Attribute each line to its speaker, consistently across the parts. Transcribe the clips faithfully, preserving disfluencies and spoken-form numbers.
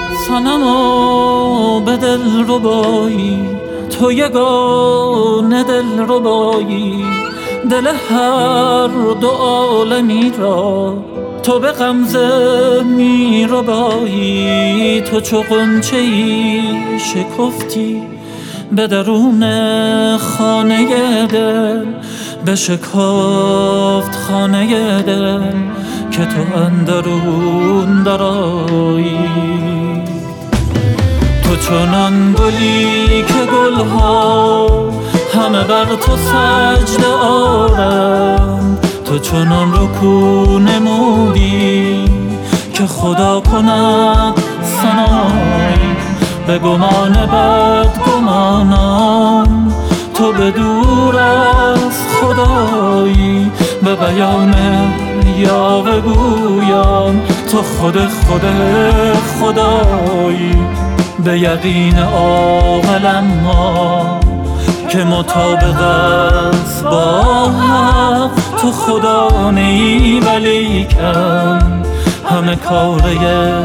Speaker 1: صنمو به دل ربایی، تو یگانه دل ربایی، دل هر دو عالمی را تو به غمزه می ربایی. تو چو غنچه‌ای شکفتی به درون خانه دل، به شکافت خانه دل که تو اندرون درآیی. تو چنان گلی که گلها همه بر تو سجده آرند، تو چنان رکوع نمودی که خدا کند ثنایی. به گمان بد گمانم تو به دور از خدایی، به بیان یا بگویم تو خود خود خدایی. به یقین عاقلم ما که مطابق است با حق، تو خدا نی ولیکن همه کاره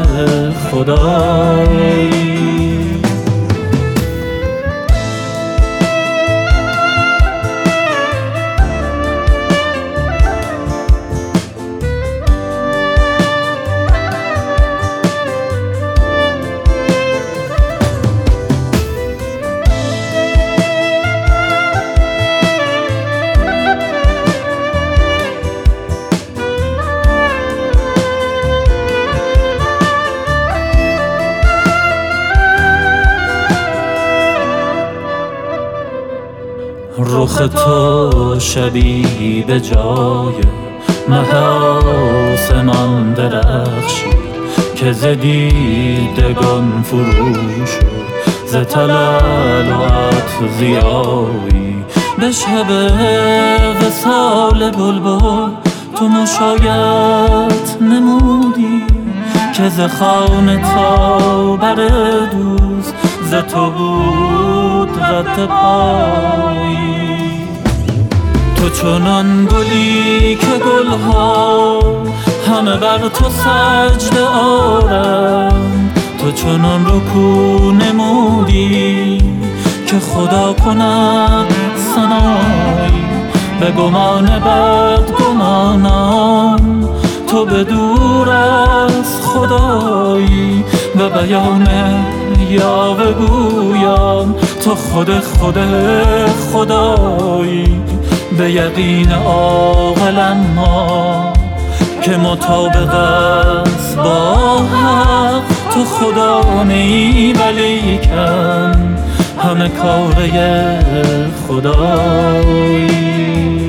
Speaker 1: خدایی. رخ تو شبی به جای مه آسمان درخشی، که ز دیدگان فرو شد ز تلالوات ضیایی. به شب وصال بلبل تو مشایت نمودی، که ز خانه تا بر دوست ز تو بود رد پایی. تو چنان گلی که گلها همه بر تو سجده آرند، تو چنان رکوع نمودی که خدا کند ثنایی. به گمان بد گمانم تو به دور از خدایی، به بیان یا بگویم تو خود خود خدایی. به یقین عاقلم ما که مطابق است با حق، تو خدا نی ولیکن همه کاره خدایی.